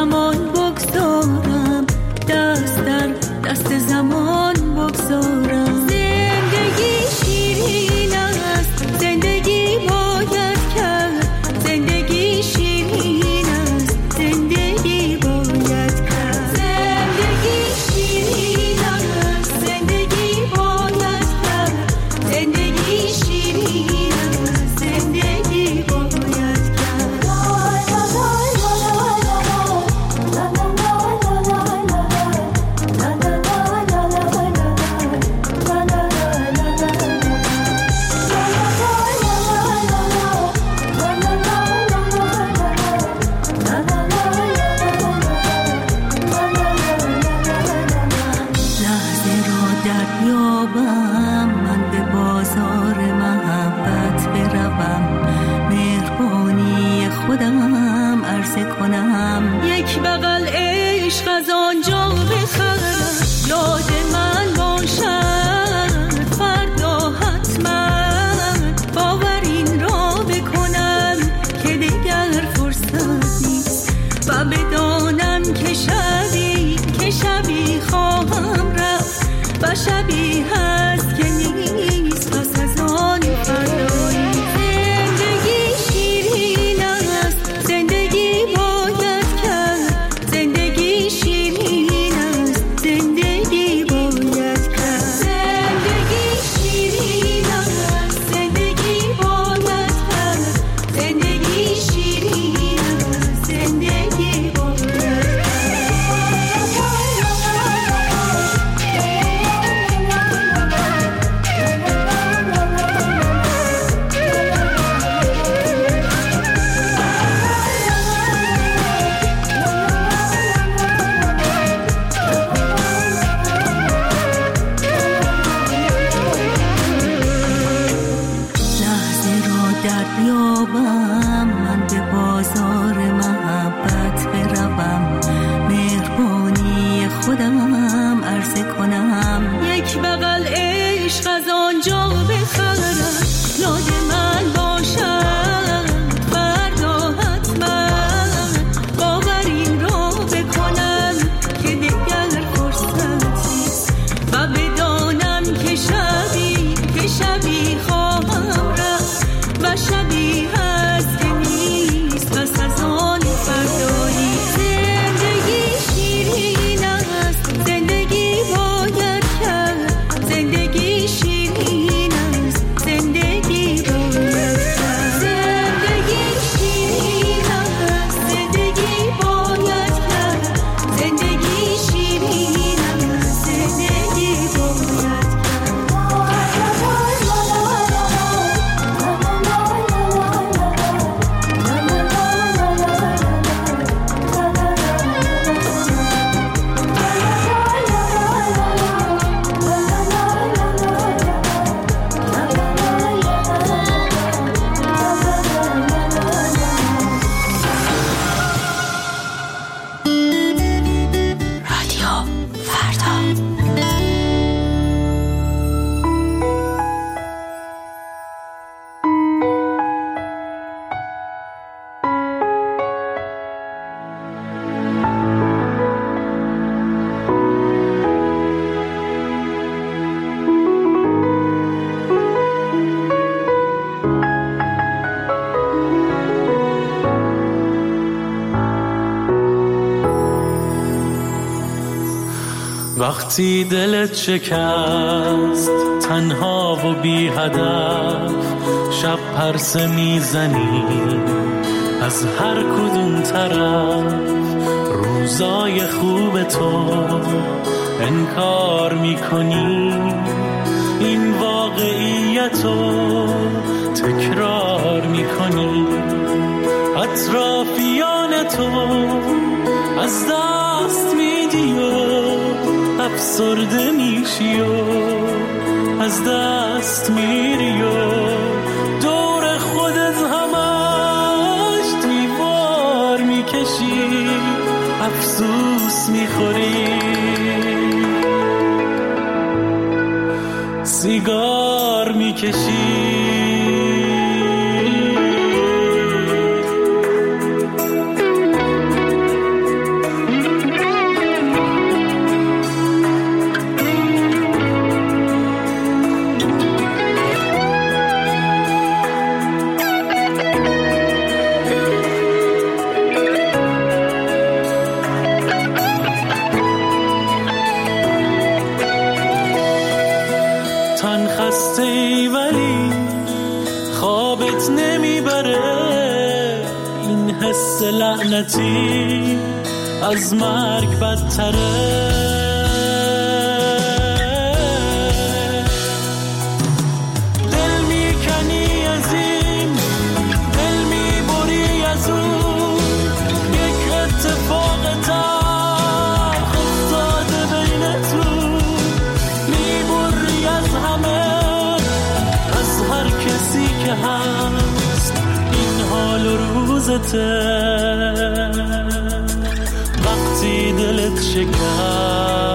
زمان بگذارم، دست در دست زمان بگذارم. زندگی شیرین است، زندگی باید کرد، زندگی شیرین است، زندگی باید کرد. زندگی شیرین است، زندگی باید کرد، زندگی شیرین است، زندگی باید شبیه هست که نیست پس از آن فردایی. زندگی شیرین است، زندگی باید کرد، زندگی شیرین است، زندگی باید کرد. زندگی شیرین است، زندگی باید کرد، زندگی شیرین است، زندگی باید کرد. من به بازار محبت بروم، مهربانی خودم عرضه کنم. یک بغل عشق از آنجا بخرد، یاد من باشد فردا حتما. باور این را بکنم که دیگر فرصت و بدانم که شبی خواهم رفت و شبی هست که نیست پس از آن فردایی. زندگی شیرین است، زندگی باید کرد، زندگی شیرین است، زندگی باید کرد. زندگی شیرین است، زندگی باید کرد، زندگی شیرین است، زندگی باید کرد. وقتی دلت شکست، تنها و بی هدف، شب پرسه میزنی از هر کدوم طرف. روزای خوب تو انکار میکنی، این واقعیتو تکرار میکنی. اطرافیان تو از دست میدی و افسرده میشی و از دست میری و دور خودت همش دیوار میکشی، افسوس میخوری، سیگار میکشی. هستی ولی خوابت نمیبره، این حس لعنتی از مرگ بدتره. دل میکنی از این، دل میبری از اون، یک اتفاق تلخ افتاده بینتون، میبری از همه، از هر کسی که هست این حال و روزته. وقتی دلت شکست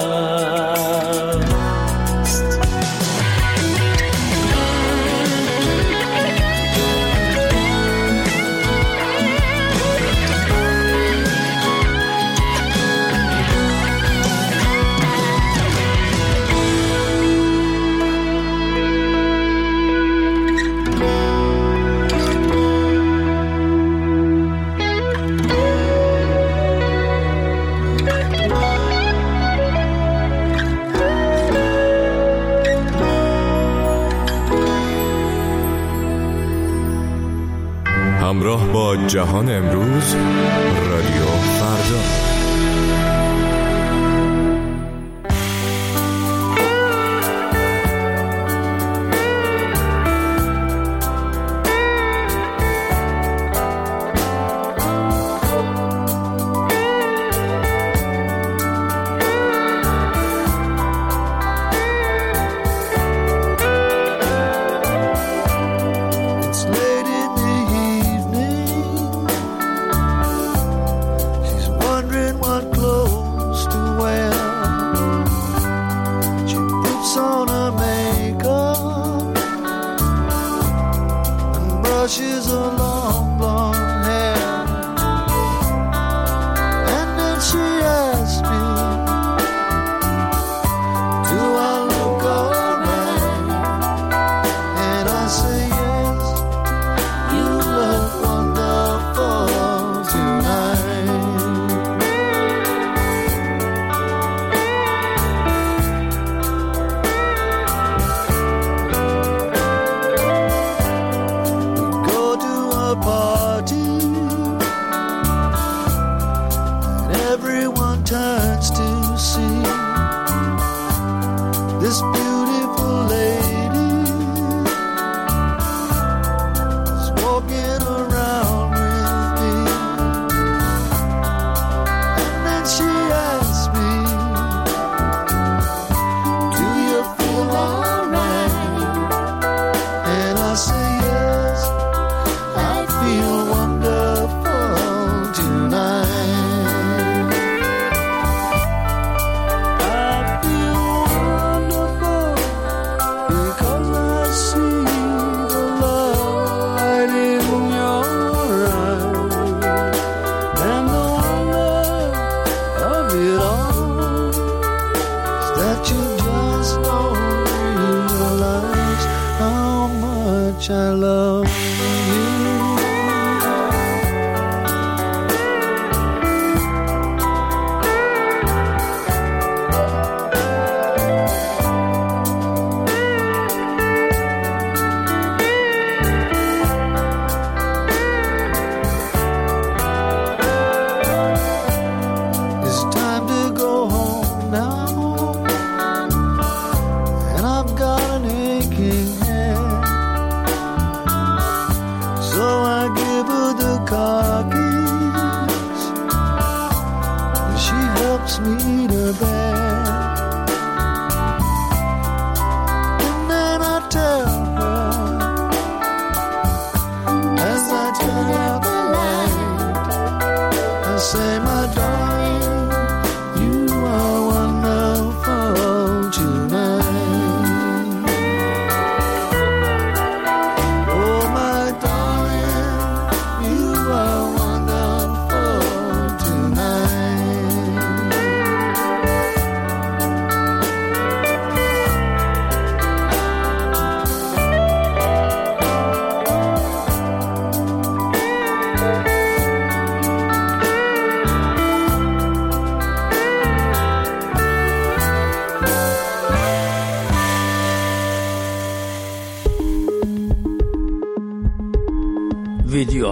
همراه با جهان امروز، رادیو فردا.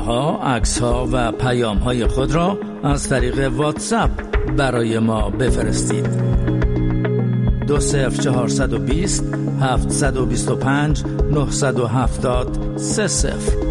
ها، عکس ها و پیام های خود را از طریق واتساپ برای ما بفرستید. 20420 725 970 30.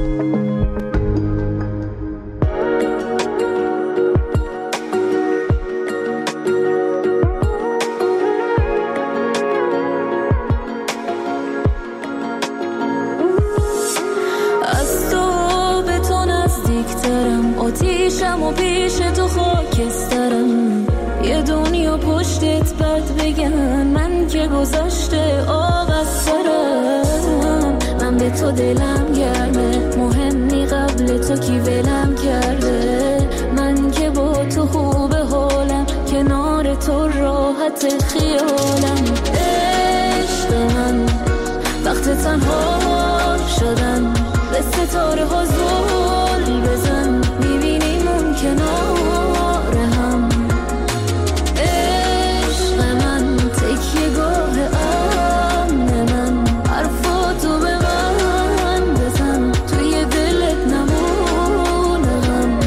آتیشم و پیش تو خاکسترم، یه دنیا پشتت بد بگن، من که گذشته آب از سرم. من به تو دلم گرمه، مهمی قبل تو کی ولم کرده، من که با تو خوب حالم، کنار تو راحت خیالم. عشق من وقت تنها شدن، به ستاره ها زل بزن، میبینیم اون کنار هم. عشق من تکیه گاه امن من، حرفاتو به من بزن، توی دلت نمونه غم.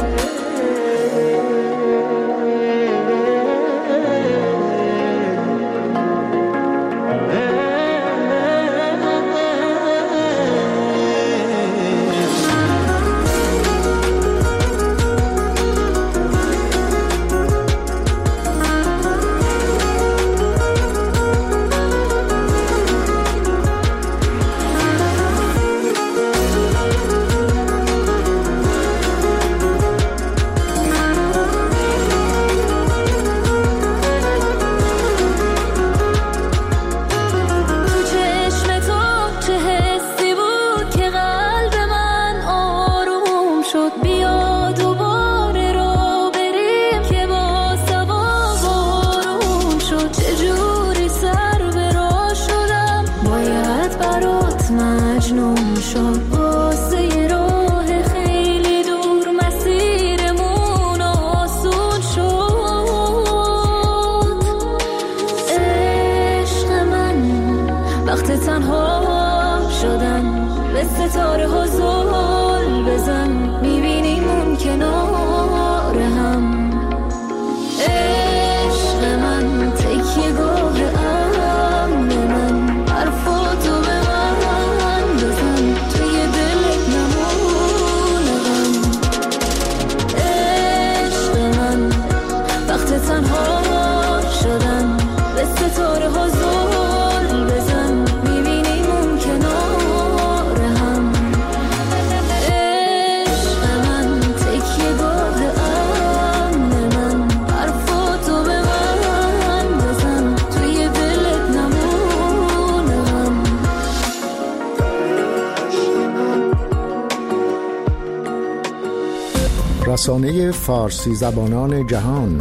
رسانه فارسی زبانان جهان،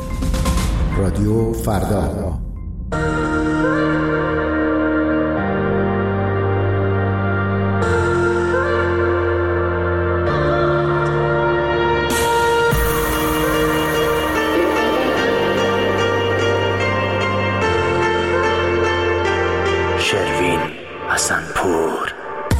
رادیو فردا. شروین حسنپور.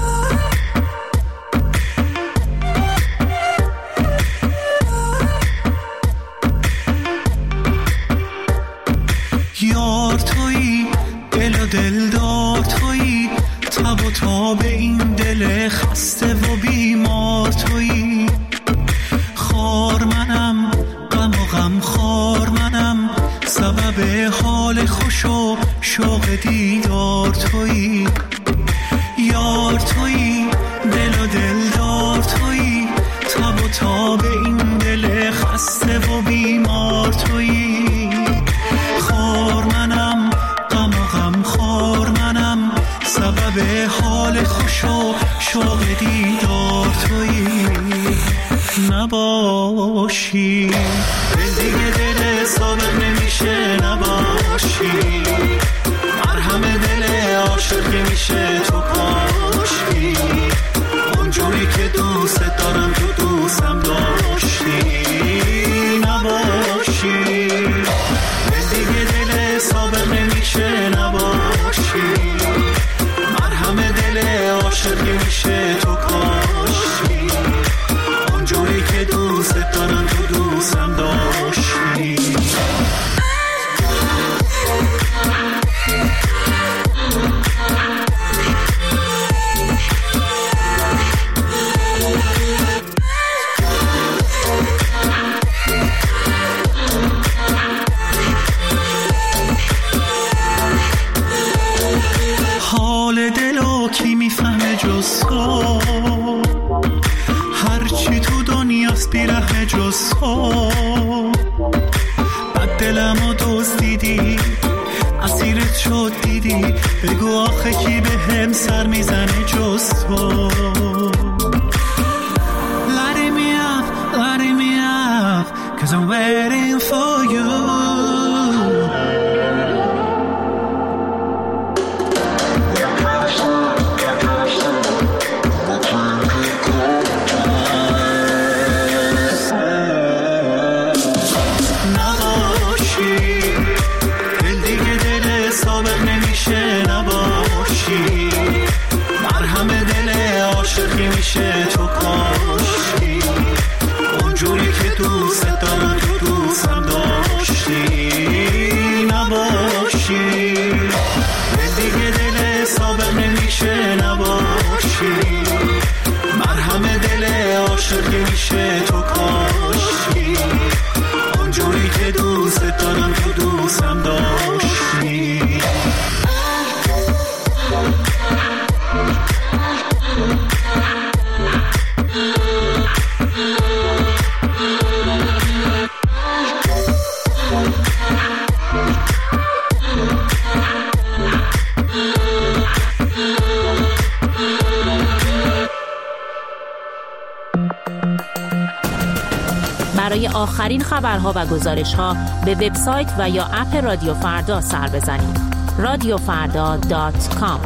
یار تویی، دل و دلدار تویی، تب و تاب این دل خسته و بیمار تویی. خار منم، غم و غم خار منم، سبب حال خوش و شوق دیدار تویی. یار تویی، دل و دلدار تویی، تب و تاب این دل خسته و بیمار تویی. خار منم، غم و غم خار منم، سبب حال خوش و شوق دیدار تویی. نباشی دل دیگه دل سابق نمیشه، نباشی مرهم دل عاشق میشه تو پاشی. اونجوری که دوست دارم تو دوستم داشتی. نباشی دل دیگه دل سابق نمیشه، نباشی مرهم دل عاشق میشه تو کاشی. دلمو دزدیدی، اسیرت شد دیدی، بگو آخه کی به هم سر میزنه جز تو. Lighting me up, 'cause I'm waiting for you. میشه تو کاشتی اونجوری که دوست دارم تو دوستم داشتی نباشی، دیگه دل سابق نمیشه نباشی، مرهم دل عاشقی میشه تو کاشتی اونجوری که دوست دارم تو دوستم داشتی. برای آخرین خبرها و گزارش‌ها به وبسایت و یا اپ رادیو فردا سر بزنید. radiofarda.com.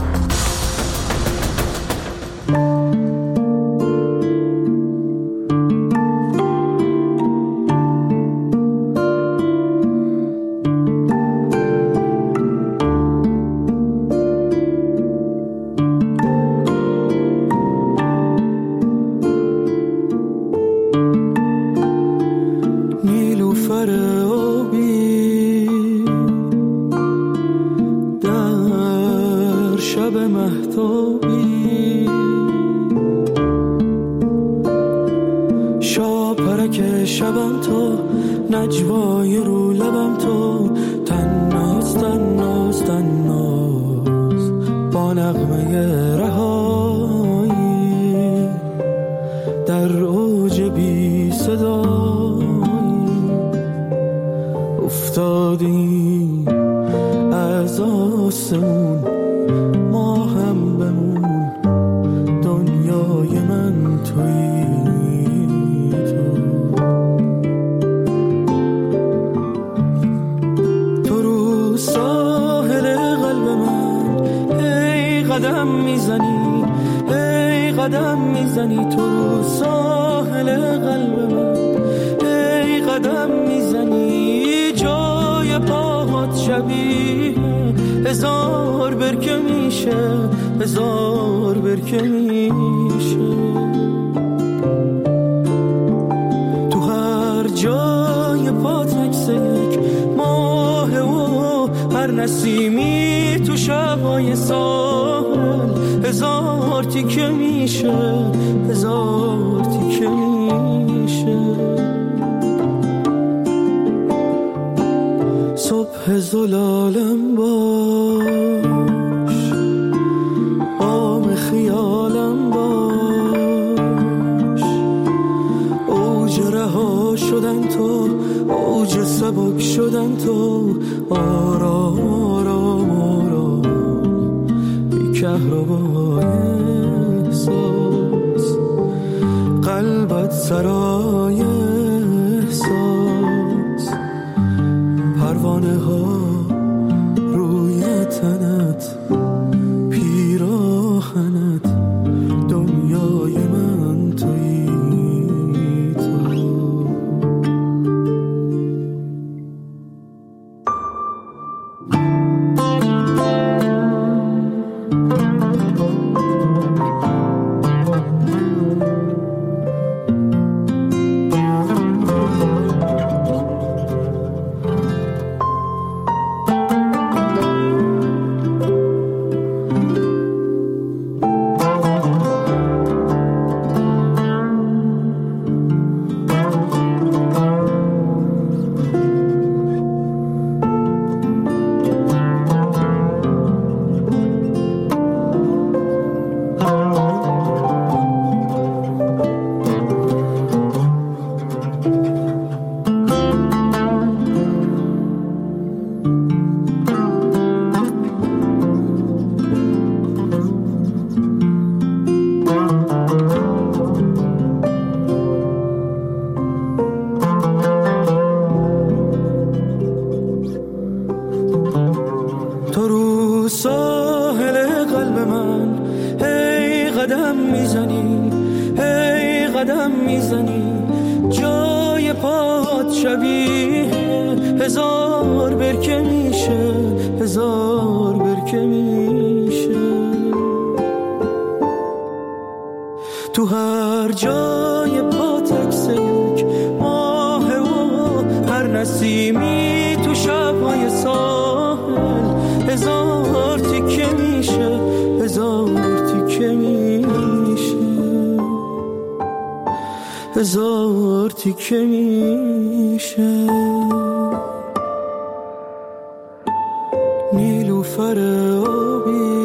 شبم تو، نجوای رو لبم تو، تناز تناز تناز با نغمه رهایی در اوج بی صدایی افتادیم از آسمون، ما هم بمون دنیای من تویی. قدم میزنی، ای قدم میزنی تو رو ساحل قلب من، ای قدم میزنی جای پاهات شبیه هزار برکه میشه، هزار برکه میشه. تو هر جای پات عکس یک ماه و هر نسیمی تو شبای ساحل هزار تیکه میشه، هزار تیکه میشه. صبح زلالم باش، عام خیالم باش، اوج رها شدن تو، اوج سبک شدن تو، آرام آرام آرام بی کهربای احساس، قلبت سرای احساس، پروانه ها روی تنت، پیراهنت، دنیای من تویی تو. قدم میزنی جای پات شبیه هزار برکه میشه، هزار برکه میشه. تو هر جای پات عکس یک ماه و هر نسیمی تو شب‌های ساحل هزار تیکه میشه، هزار تیکه میشه، هزار تیکه میشه. نیلوفر آبی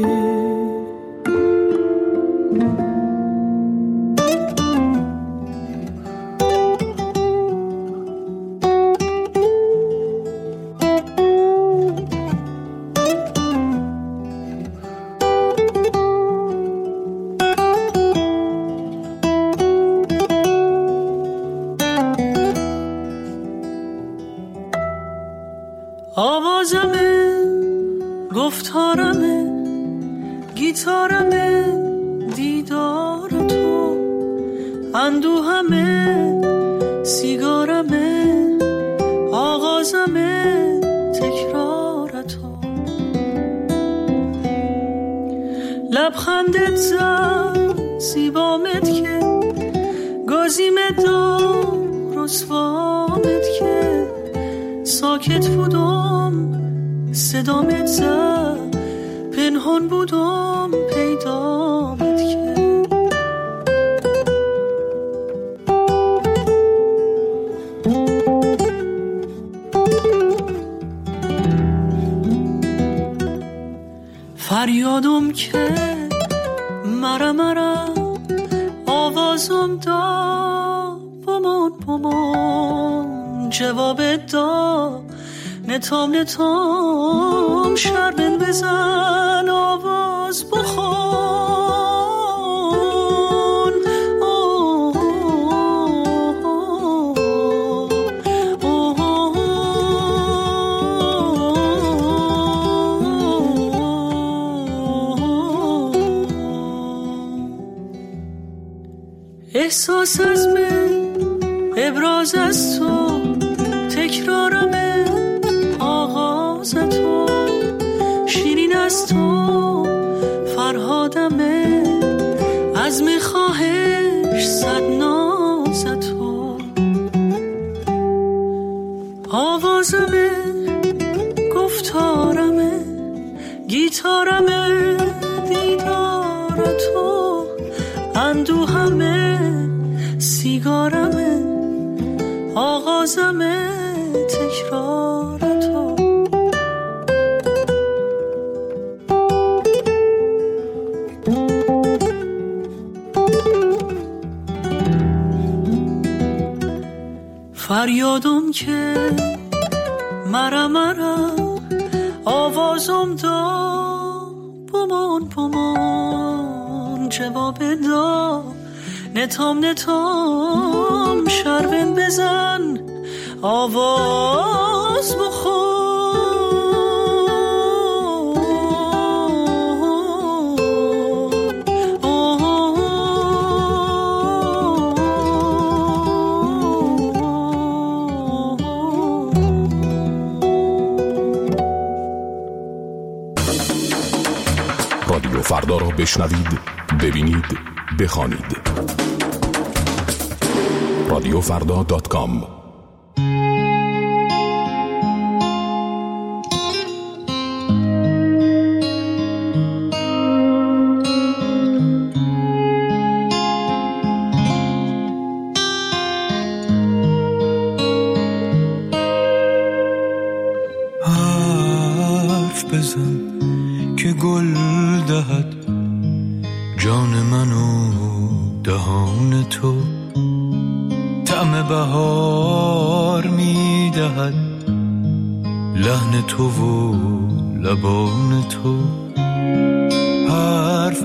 آوازمه، گفتارمه، گیتارمه، دیدار تو، اندوهمه، سیگارمه، آغازمه، تکرار تو. لبخندت زد زیبامت که گازیمت دار رسوامت که ساکت بودم صدامت زد پنهان بودم پیدامت که فریادم که مرا آوازم دا بمان جواب دا نتام شربن بزن آواز بخون. احساس از من ابراز از تو تکرارمه آغاز تو شیرین از تو فرهادمه از میخواهش صد ناز تو آوازمه گفتارمه گیتارمه دیدار تو اندوهمه سیگارمه آغازمه تکرار تو فریادم که مرا آوازم دا بمان جواب دا نتام شربن بزن آواز بخون. رادیو فردا را بشنوید، ببینید، بخوانید. رادیوفردا.com حرف بزن که گل دهد جان منو دهان تو طعم بهار میدهد لحن تو و لبان تو حرف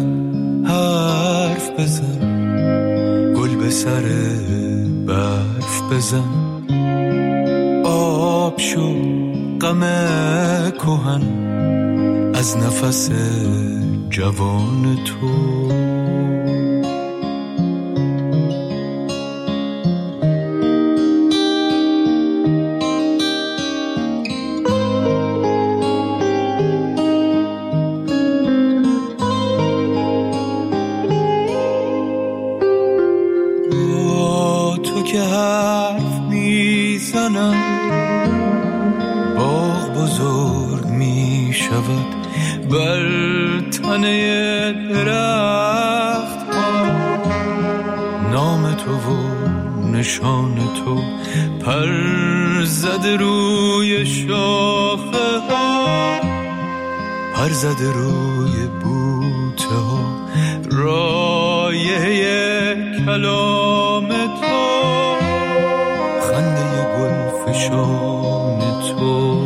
بزن گل به سر برف بزن آب شو غم کهن از نفس جوان تو باغ بزرگ می شود بر تنه درخت ها، نام تو و نشان تو پر زده روی شاخه ها، پر زده روی بوته ها، رایه کلام تو، خنده گل فشان تو.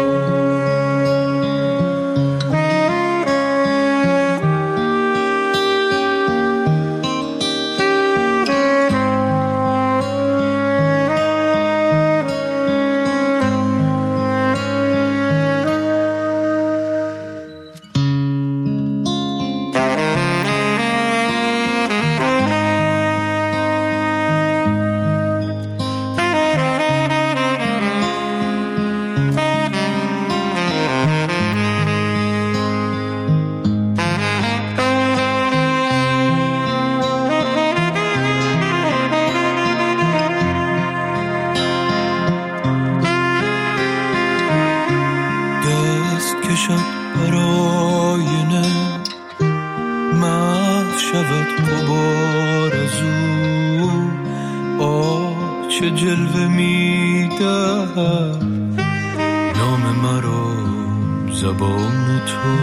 جلوه میدهد نام مرا زبان تو.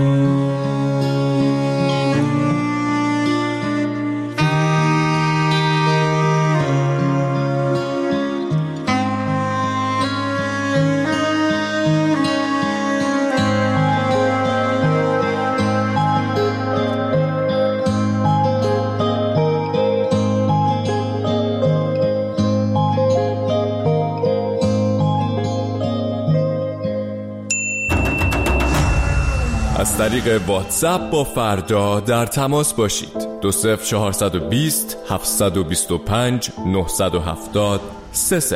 از طریق واتساپ با فردا در تماس باشید. 20420 725 970 30.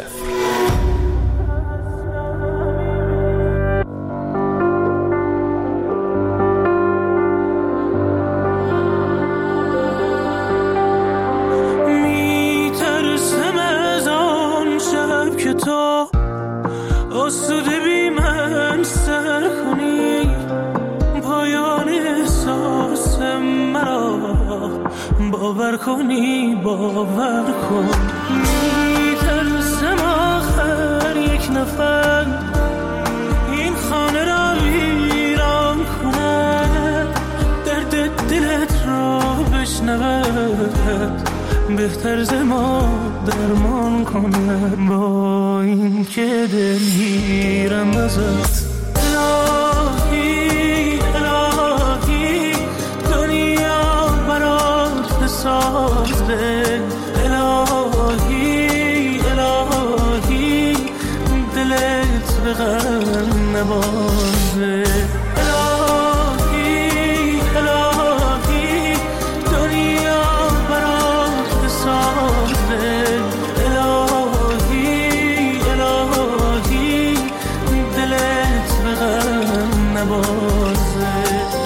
میترسم از آن شب که تو آسوده بی من سر کنی، پایان احساس مرا باور کنی، باور کن. میترسم آخر یک نفر این خانه را ویران کند، درد دلت را بشنود، بهتر ز ما درمان کند. با این که دلگیرم ازت الهی الهی، دنیا برات بسازه، الهی الهی، دلت به غم نبازه، الهی الهی، دنیا برات بسازه، الهی الهی، دلت به غم نبازه.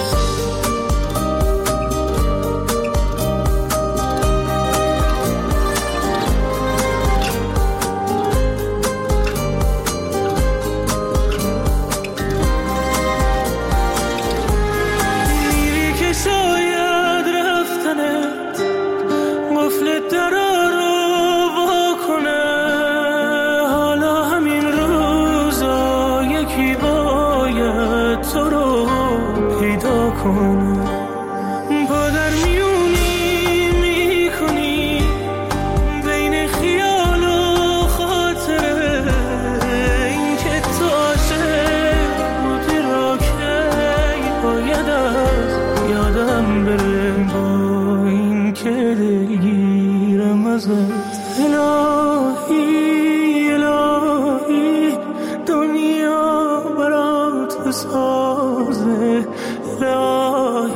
میری که شاید رفتنت قفلت درا رو واکنه، حالا همین روزا یکی باید تو رو پیدا کنه. با در میونی میکنی بین خیال و خاطره، این که تو عاشق بودی را که باید از یادم بره. با این که دلگیرم ازت الهی الهی، دنیا برات بسازه، الهی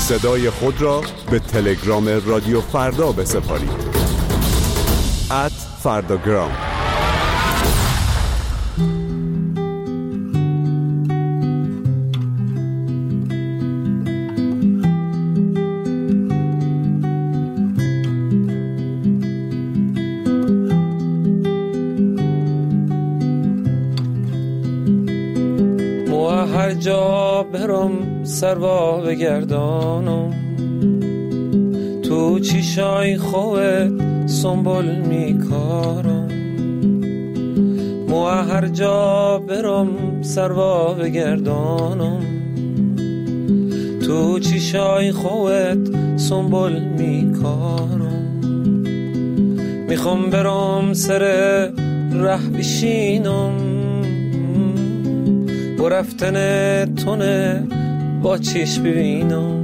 صدای خود را به تلگرام رادیو فردا بسپارید. @فرداگرام. هر جا برم سروا بگردانم، تو چیشای خوت سنبول میکارم. مو هر جا برم سروا بگردانم، تو چیشای خوت سنبول میکارم. میخوام برم سر ره بشینم، و رفتن تونه با چشم ببینم.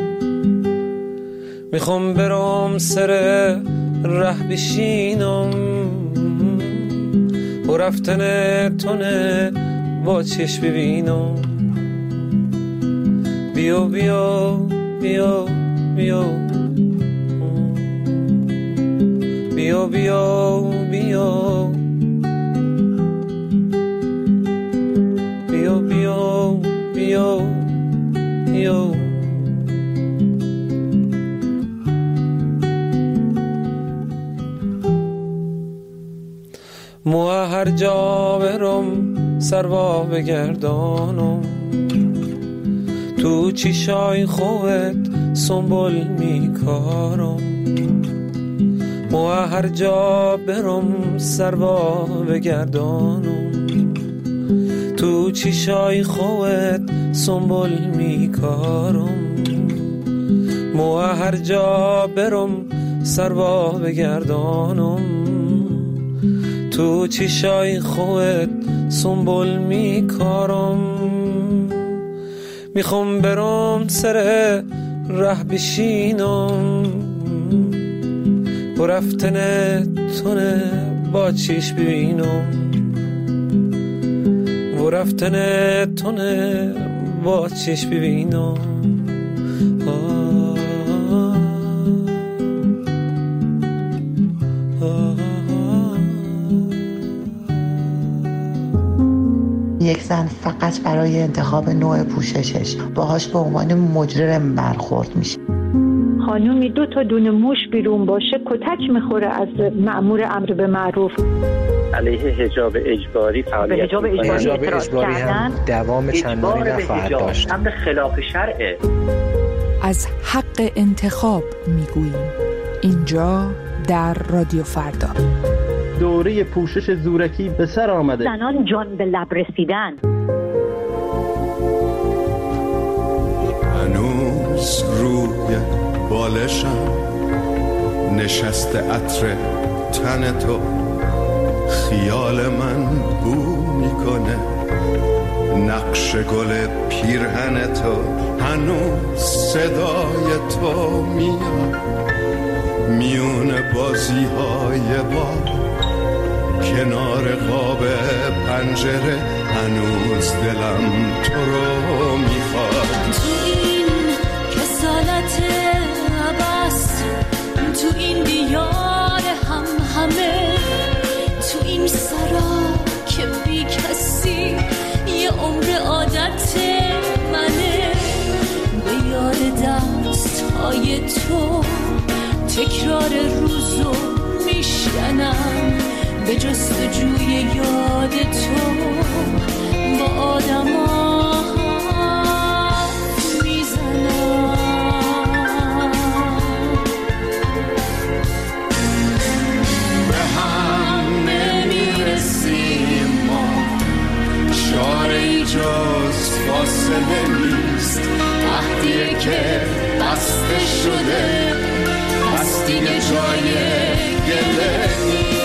میخوام برم سر ره بشینم، و رفتن تونه با چشم ببینم. بیا بیا بیا بیا بیا بیا بیا بیا بیا بیا. مو هر جا برم سروا بگردانم، تو چیشای خوت سنبول میکارم. مو هر جا برم سروا بگردانم، تو چیشای خوت سنبول میکارم. مو هر جا برم سروا بگردانم، تو چیشای خوت سنبول میکارم. میخوام برم سر ره بشینم، و رفتن تونه با چشم ببینم. و رفتن تونه با چشم ببینم. یک زن فقط برای انتخاب نوع پوششش باهاش به عنوان مجرم برخورد میشه. خانومی 2 تا دونه موش بیرون باشه کتک میخوره از مأمور امر به معروف. علیه حجاب اجباری فعالیت به حجاب اجباری هم دوام چندانی نخواهد داشت. امر خلاف شرعه. از حق انتخاب میگوییم اینجا در رادیو فردا. دوره پوشش زورکی به سر آمده. زنان جان به لب رسیدن. هنوز روی بالشم نشسته عطر تن تو، خیال من بو میکنه نقش گل پیرهن تو. هنوز صدای تو میاد میون بازی های با کنار قاب پنجره. هنوز دلم تو رو میخواد. تو این کسالت عباس، تو این دیار همه، تو این سرا که بی کسی یه عمر عادت منه. به یاد دست های تو تکرار روزو میشکنم، به جستجوی یاد تو با آدما میزنم. به هم نمیرسیم ما، چاره‌ای جز فاصله نیست. عهدیه که بسته شده، پس دیگه جای گله نیست.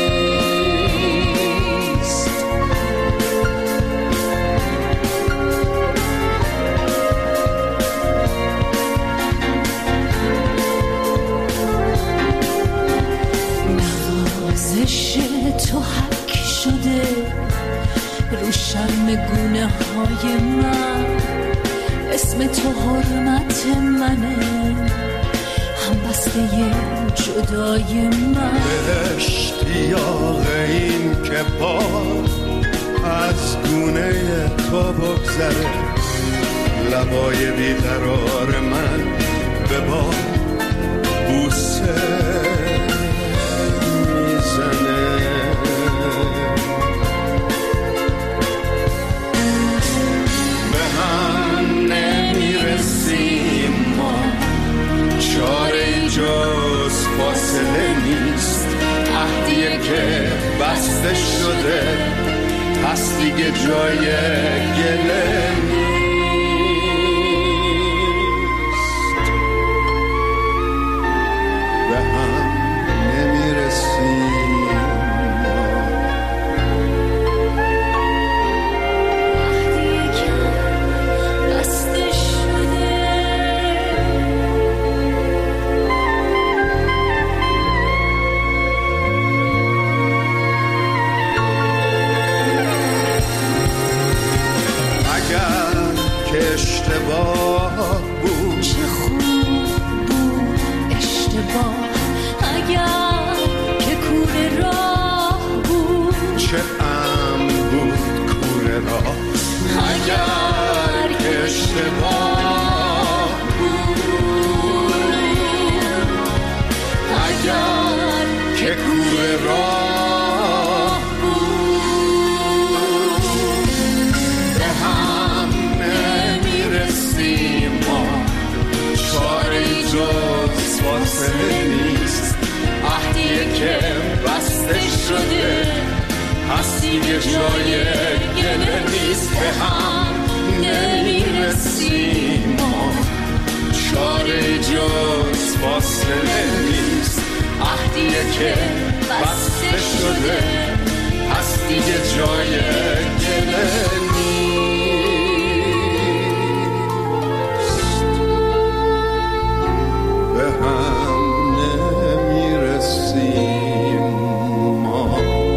نوازش تو حک شده رو شرم گونه های من. اسم تو حرمت منه، هم بسته جدای من. به اشتیاق این که باد از گونه تو بگذره، لبای بیقرار من به باد بوسه میزنه. به هم نمیرسیم ما، چاره جز فاصله نیست، عهدیه که بسته شده پس دیگه جای گله نیست. به هم نمیرسیم عهدیه که بسته شده. اگر که اشتباه بود، چه خوب بود اشتباه، اگر که کوره راه بود، چه ام بود کوره راه، اگر که اشتباه بود، اگر که کوره راه بود. به هم نمیرسیم ما، چاره جز فاصله نیست، عهدیه که بسته شده پس دیگه جای گله نیست. به هم نمیرسیم ما، چاره جز فاصله نیست، عهدیه که بسته شده پس دیگه جای گله نیست. به هم نمیرسیم ما،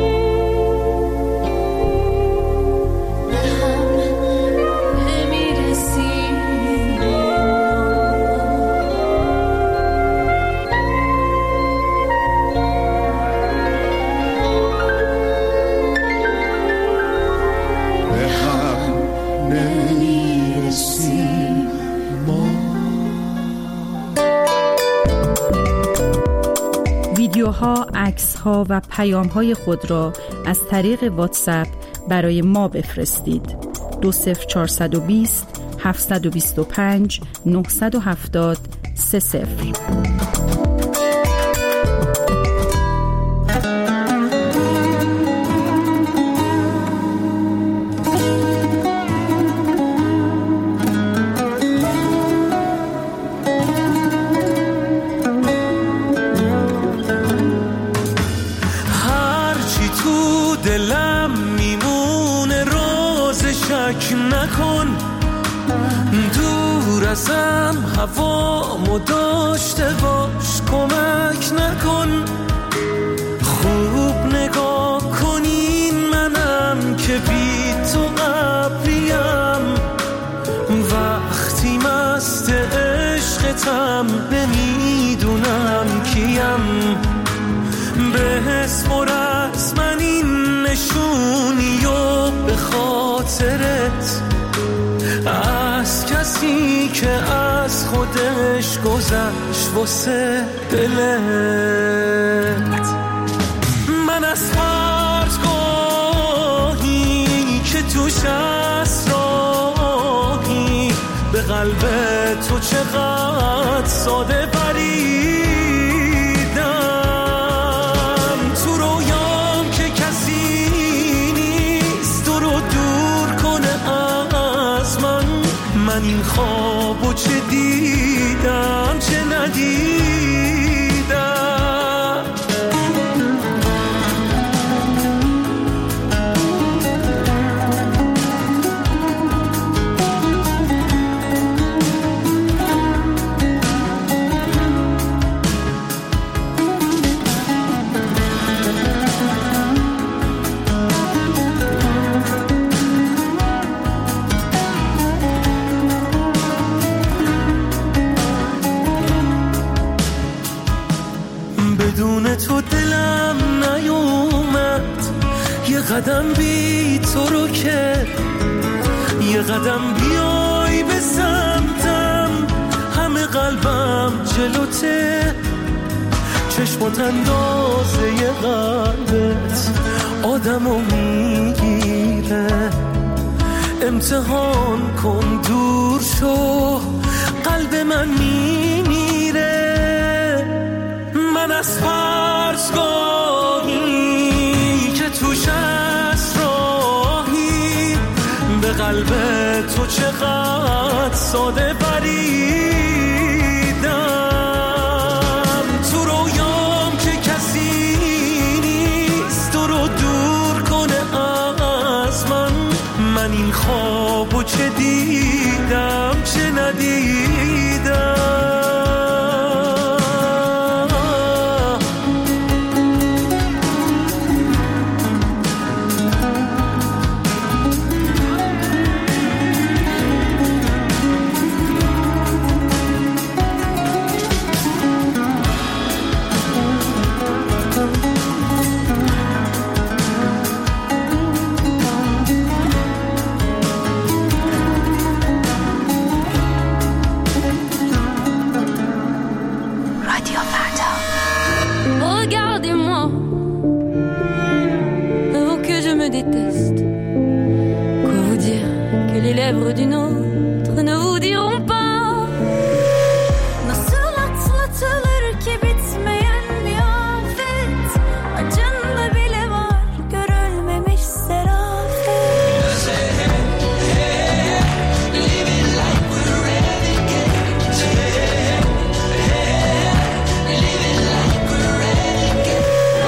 به هم نمیرسیم. به هم نمیرسیم ما. ویدیوها، عکس‌ها و پیام‌های خود را از طریق واتساپ برای ما بفرستید. 20420 725 970 30. هرچی تو دلم میمونه روز شک نکن، دور ازم هوامو داشته باش کمک نکن. خوب نگاه کنین منم که بی تو قبریم، وقتی مست عشقتم نمیدونم کیم. بسپر از من این نشونی و به خاطرت، از کسی که از خودش گذشت واسه دلت. من از پرتگاهی که توش اسراحی به قلب تو چقدر ساده پریدم. تو رویام که کسی نیست تو رو دور کنه از من. من این خوابو چه دیدم چه ندیدم. قدم بی تو رو که یه قدم بیای به سمتم، همه قلبم جلوته، چشمات اندازه ی قلبت آدمو میگیره. امتحان کن دور شو، قلب من میمیره. من از فرسگاهی که توش از راهی به قلب تو چقدر ساده بریدم. تو رویام که کسی نیست تو رو دور کنه از من این خوابو چه دیدم چه ندیدم. D'une autre ne vous diront pas. Nasıl atlatılır ki bitmeyen bir afet, acında bile var görülmemiş serafet. Living like we're renegades. Living like we're renegades.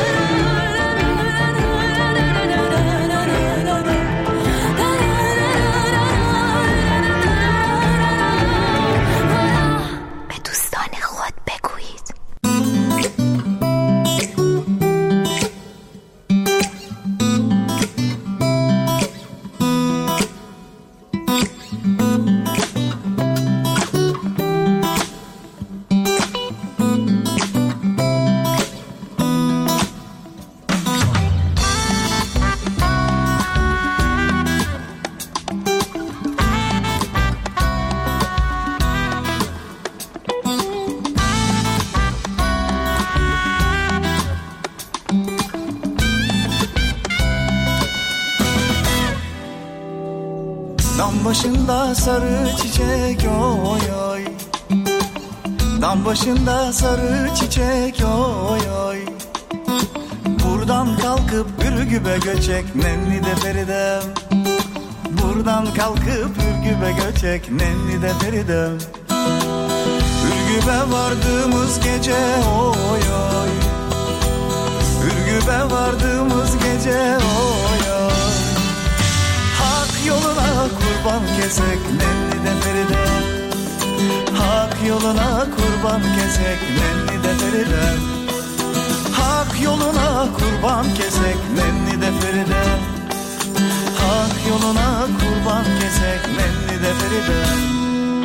Dam başında sarı çiçek oy oy, dam başında sarı çiçek oy oy. Buradan kalkıp Ürgüp'e göçek nenni de Feridem. Buradan kalkıp Ürgüp'e göçek nenni de Feridem. Ürgüp'e vardığımız gece oy oy, Ürgüp'e vardığımız gece oy oy. Hak yoluna kurban kesek nenni de Feridem. Hak yoluna kurban kesek nenni de Feridem. Hak yoluna kurban kesek nenni de Feridem. Hak yoluna kurban kesek nenni de Feridem.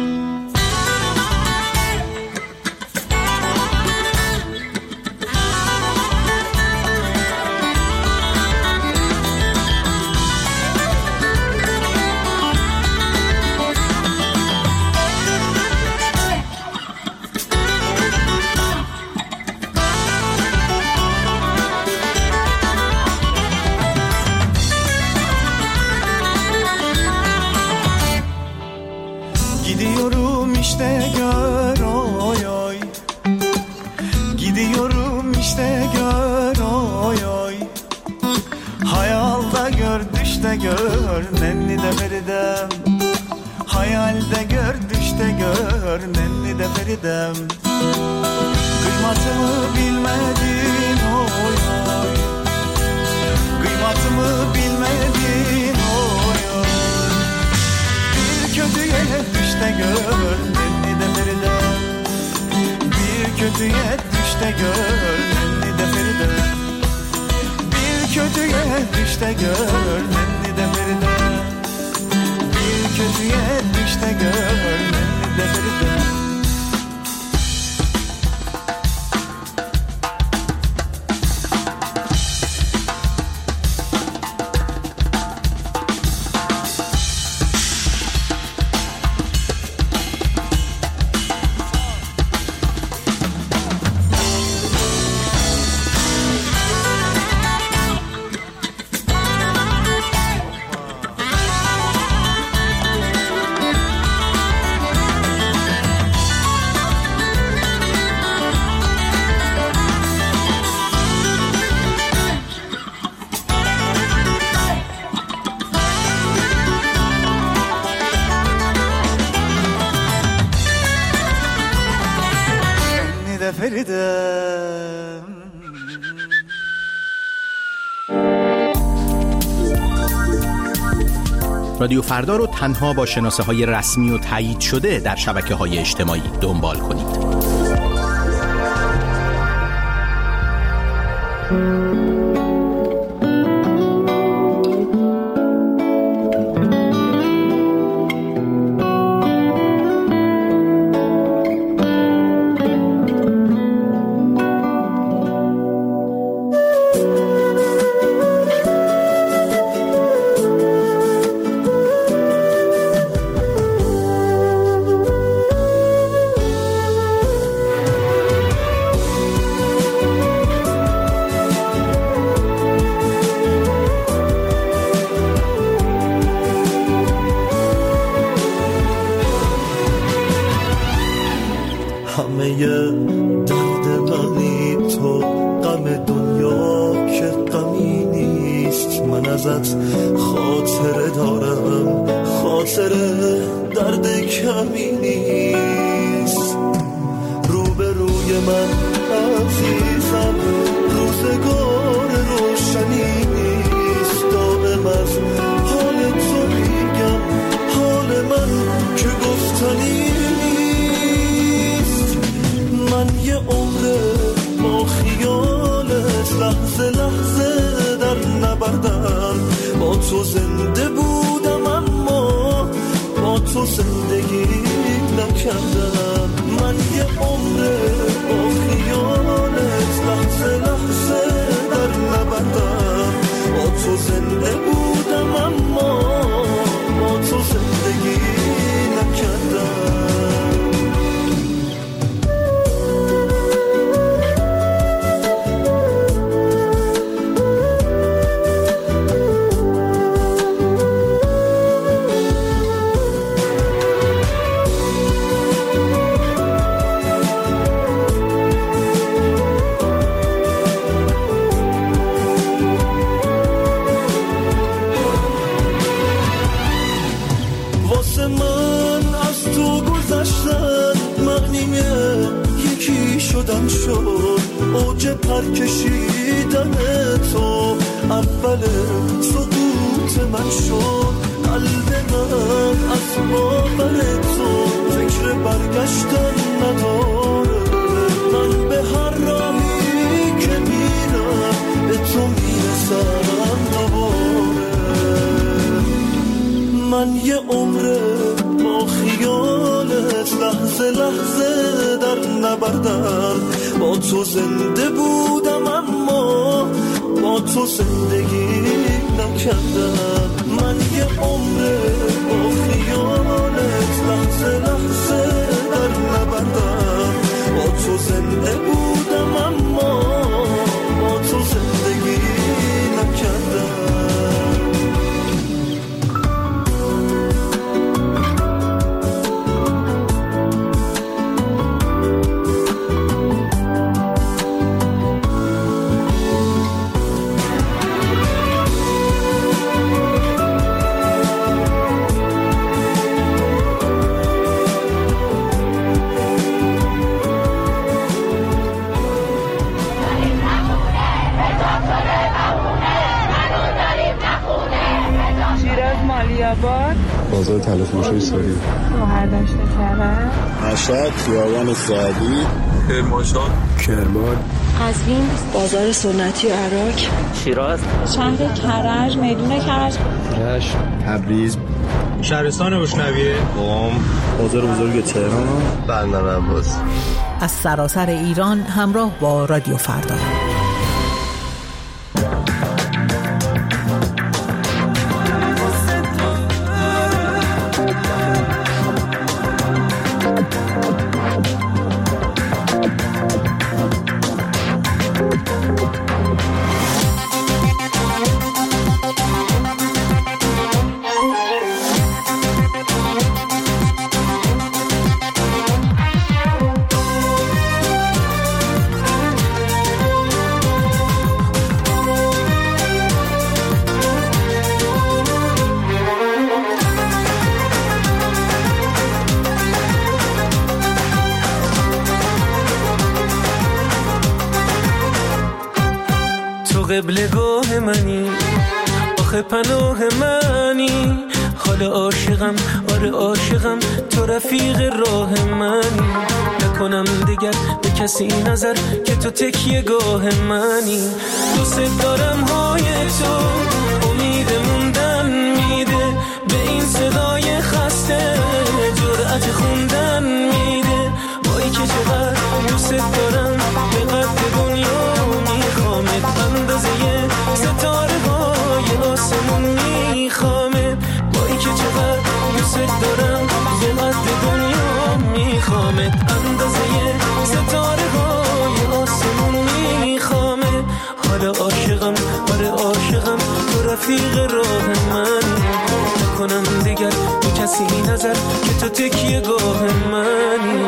Gidiyorum işte gör oy oy, gidiyorum işte gör oy oy. Hayalda gör düşte gör nenni de Feridem. Hayalde gör düşte gör nenni de Feridem. Kıymatımı bilmedin oy oy, kıymatımı bilmedin oy oy. Bir kötüye düşte gör nenni de Feridem. Bir kötüye düşte gör nenni de Feridem. Bir kötüye düşte gör nenni de Feridem. Bir kötüye düşte gör nenni de Feridem. بردم. رادیو فردا رو تنها با شناسه‌های رسمی و تایید شده در شبکه‌های اجتماعی دنبال کنید. بازار تلفروشی ساری مهردشت کرد مشهد خیابان سعدی کرمانشاه کرمان قزوین بازار سنتی و عراق شیراز شهر کرج میدون کرج رشت تبریز شهرستان بوشنویه قم بازار بزرگ تهران بندر عباس از سراسر ایران همراه با رادیو فردا. قبلگاه منی، آخه پناه منی، حال عاشقم، آره عاشقم، تو رفیق راه منی، نکنم دیگر به کسی نظر که تو تکیه گاه منی، دوست دارم های تو امید موندن میده، به این صدای خسته جرأت خوندن میده، وای که چقدر دوست دارم به قد دنیا میخوامت، اندازه ستاره های آسمون میخوامت، وای که چقدر دوست دارم به قد دنیا میخوامت، اندازه ستاره های آسمون میخوامت، حالا عاشقم، آره عاشقم، تو رفیق راه من، نکنم دیگر به کسی نظر که تو تکیه گاه منی.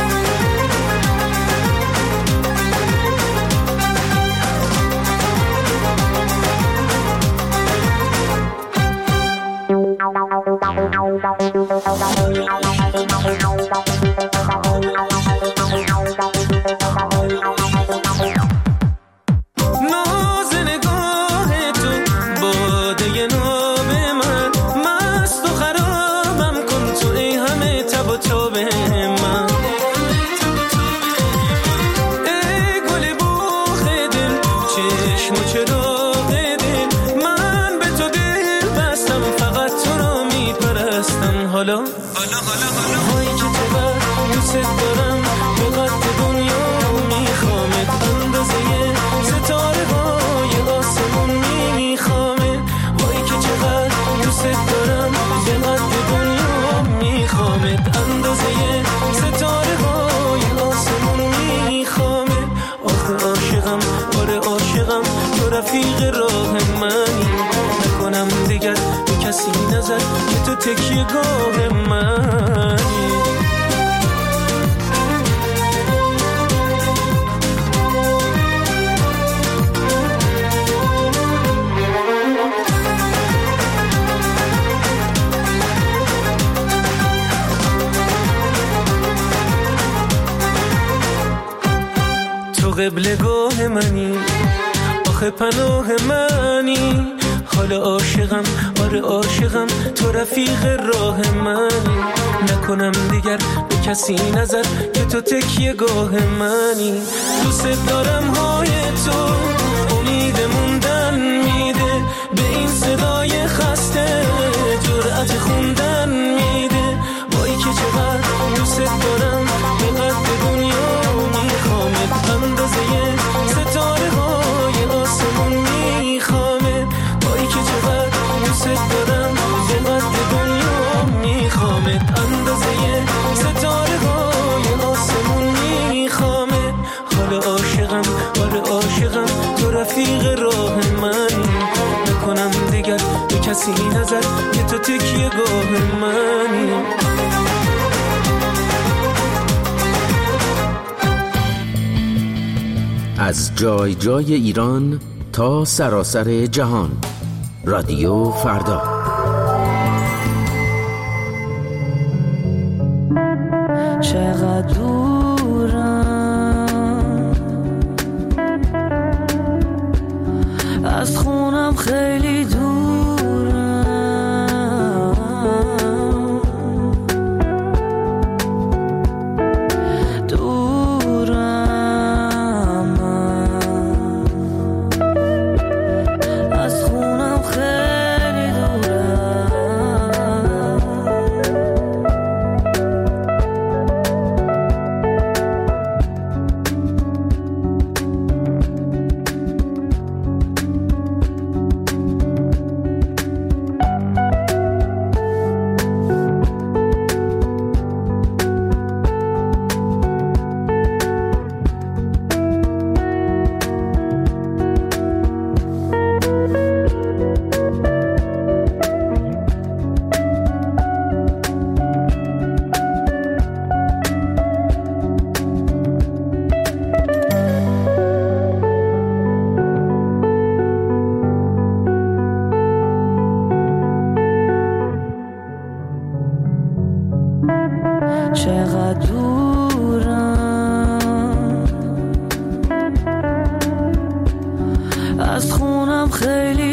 ناز نگاه تو باده ناب من، مست و خرابم کن تو ای همه تب و تاب من، ای گل بوخ دل، چشم و چراغ دل، من به تو دل بستم، فقط تو رو میپرستم، حالا هایی که چقدر دوست دارم به قد دنیا میخوامت، اندازه ستاره های آسمون میخوامت، هایی که چقدر دوست دارم به قد دنیا میخوامت، اندازه ستاره های آسمون میخوامت، آخه عاشقم، آره عاشقم، تو رفیق راه منی، نکنم دیگر به کسی نظر که تو تکیه گاه منی. تو قبلگاه منی، آخه پناه منی، حال عاشقم، آره عاشقم، تو رفیق راه منی، نکنم دیگر به کسی نظر که تو تکیه گاه منی، دوست دارم های تو امید موندن میده، به این صدای خسته جرأت خوندن میده، وای که چقدر دوست دارم به قد دنیا میخوامت، اندازه ستاره های آسمون میخوامت، وای که چقدر دوست دارم به قد دنیا میخوامت، اندازه ستاره های آسمون میخوامت، حالا عاشقم، آره عاشقم، تو رفیق راه منی، نکنم دیگر به کسی نظر که تو تکیه گاه منی. از جای جای ایران تا سراسر جهان، رادیو فردا. چقدر دورم از خونم، خیلی از خیلی